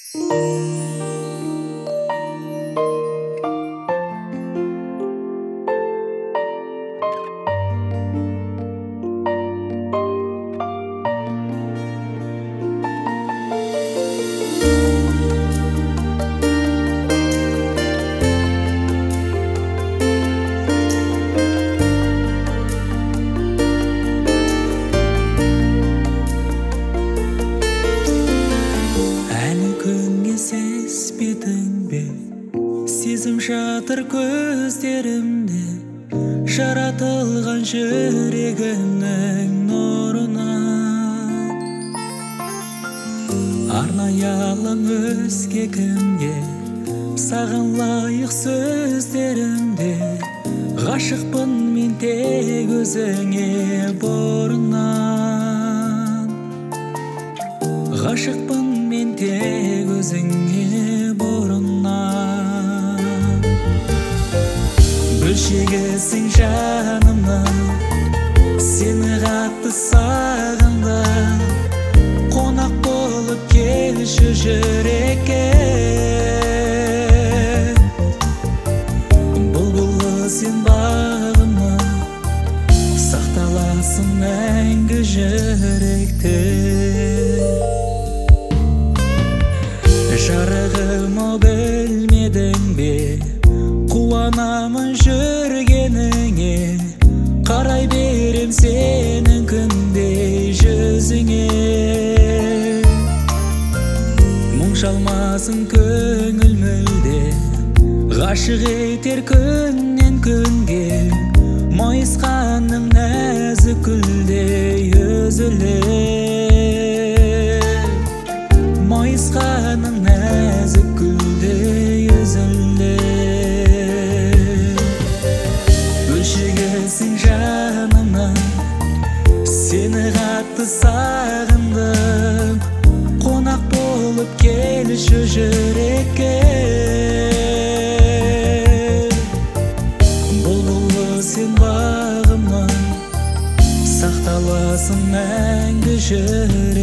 Сезбедің сезім жатыр көздерімде, жаратылған жүрегімнің нұрынан. Арнаялым өзге кімге, саған лайық сөздерімде, ғашықпын мен тек өзіңе бұрыннан. Ғашықпын мен тек өзіңе бұрыннан. Бөлшегісің жанымның, сені қатты сағындым. Қонақ болып келші жүрекке, бұлбұлы сен бағымның, сақталасың мәңгі жүректе. Жарығым-ау, білмедің бе, қуанамын жүргеніңе, қарай берем сенің күндей жүзіңе. Мұң шалмасын көңіл мүлде, ғашық етер күннен күнге, майысқаның нәзік гүлдей үзілер. Майысқаның нәзік гүлдей үзілер. Бөлшегісің жанымның, сені қатты сағындым. Қонақ болып келші жүрекке, бұлбұлы сен бағымның, сақталасың мәңгі жүрекке.